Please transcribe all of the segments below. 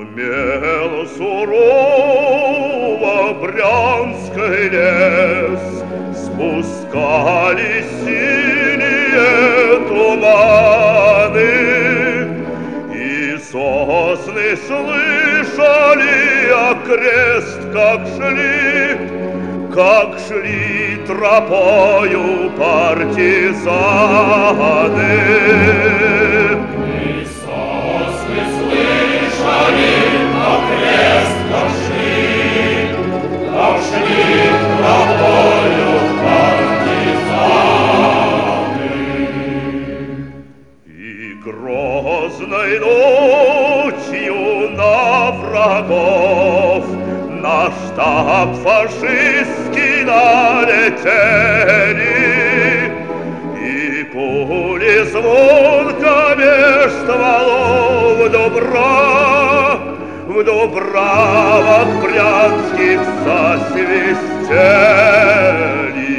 Шумел сурово Брянский лес, спускались синие туманы, и сосны слышали окрест, как шли тропою партизаны. И сосны слышали окрест, как шли тропою партизаны. И грозной ночью на врагов на штаб фашистский налетели, и пули звонко меж стволов в дубравах брянских засвистели.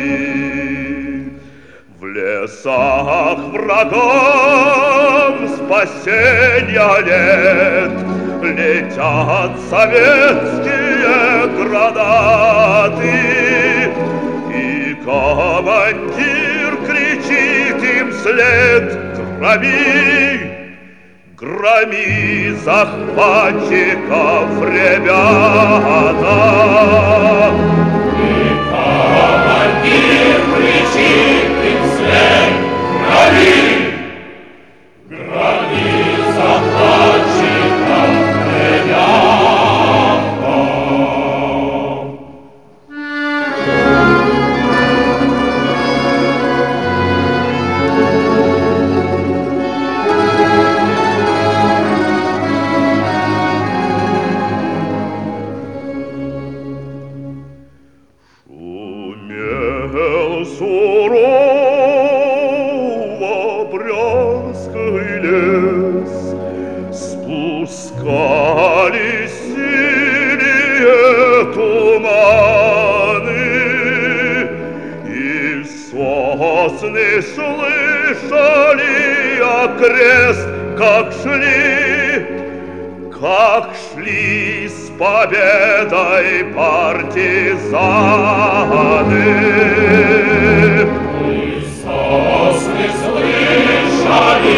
В лесах врагам спасенья нет, летят советские гранаты, и командир кричит им вслед: громи захватчиков, ребята. И командир кричит им вслед: громи захватчиков, сурово Брянский лес, спускались синие туманы, и сосны слышали окрест, как шли с победой партизаны. И сосны слышали